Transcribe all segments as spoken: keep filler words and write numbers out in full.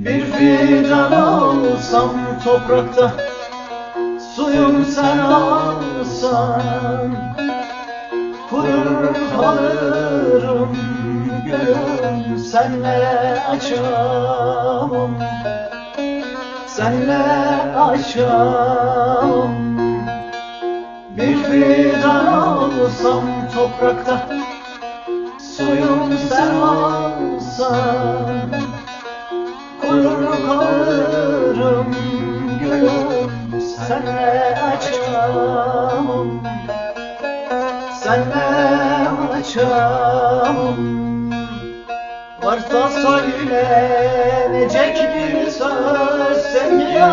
Bir fidan olsam toprakta, suyum sen alsan, kurur kalırım gülüm, senle açamam, senle açamam. Bir fidan olsam toprakta, suyum sen alsan, kurur kalırım gülüm, senle açamam, senle açamam. Varsa söylenecek bir söz sevgi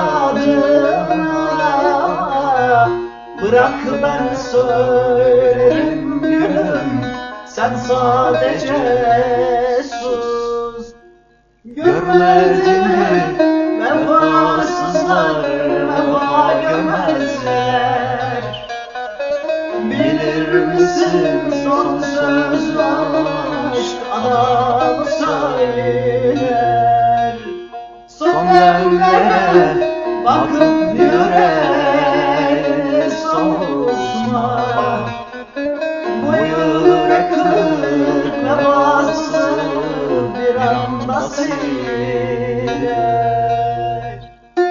adına, bırak ben söylerim gülüm, sen sadece sus. Görmedin mi vefasızlar vefa görmezler? Bilir misin son söz aşk adamı söyler. Son demlere bakıp yüreğini soğutma, bu yürek kırık vefasız bir anda siler.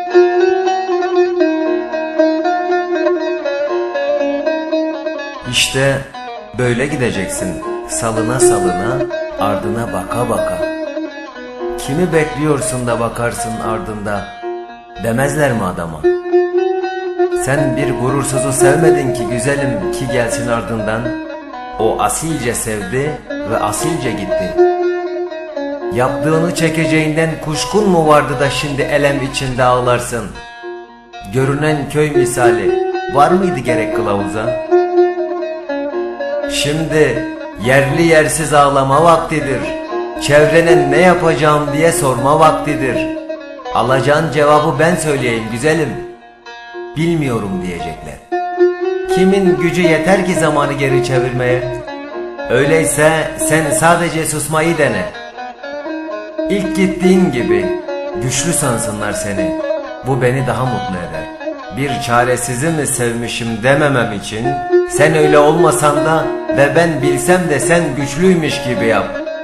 İşte böyle gideceksin, salına salına, ardına baka baka. Kimi bekliyorsun da bakarsın ardında, demezler mi adama? Sen bir gurursuzu sevmedin ki güzelim, ki gelsin ardından. O asilce sevdi ve asilce gitti. Yaptığını çekeceğinden kuşkun mu vardı da şimdi elem içinde ağlarsın? Görünen köy misali var mıydı gerek kılavuza? Şimdi yerli yersiz ağlama vaktidir. Çevrenin ne yapacağım diye sorma vaktidir. Alacağın cevabı ben söyleyeyim güzelim. Bilmiyorum diyecekler. Kimin gücü yeter ki zamanı geri çevirmeye? Öyleyse sen sadece susmayı dene. İlk gittiğin gibi güçlü sansınlar seni. Bu beni daha mutlu eder. Bir çaresizi mi sevmişim dememem için sen öyle olmasan da ve ben bilsem de sen güçlüymüş gibi yap.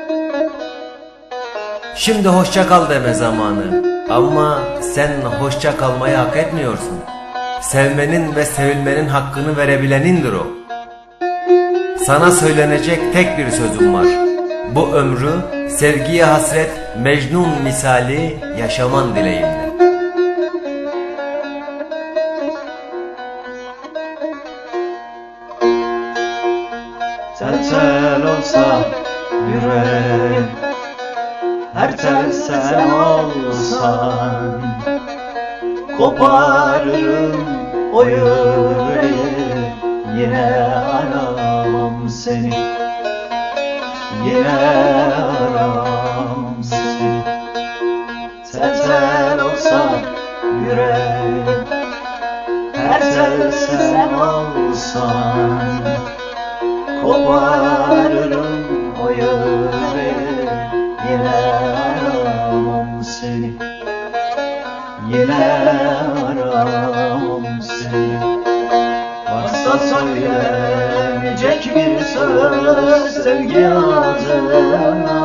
Şimdi hoşça kal deme zamanı. Ama sen hoşça kalmayı hak etmiyorsun. Sevmenin ve sevilmenin hakkını verebilenindir o. Sana söylenecek tek bir sözüm var. Bu ömrü sevgiye hasret Mecnun misali yaşaman dileğimle. Tel tel olsa yüreğim, her tel sen olsan, koparırım o yüreği, yine aramam seni, yine aramam seni. Tel tel olsa yüreğim, her tel sen olsan, koparırım o yüreği, yine aramam seni, yine aramam seni. Varsa söylenecek bir söz sevgi adına,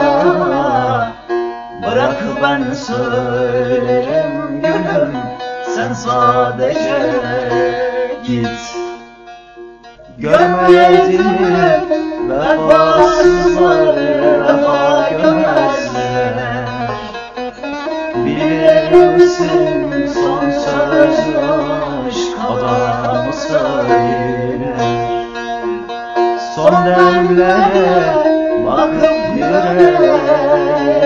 bırak ben söylerim gülüm, sen sadece git. Görmedin mi vefasızlar vefa görmezler? Bilir misin son söz aşk adamı söyler. Son demlere bakıp yüreğini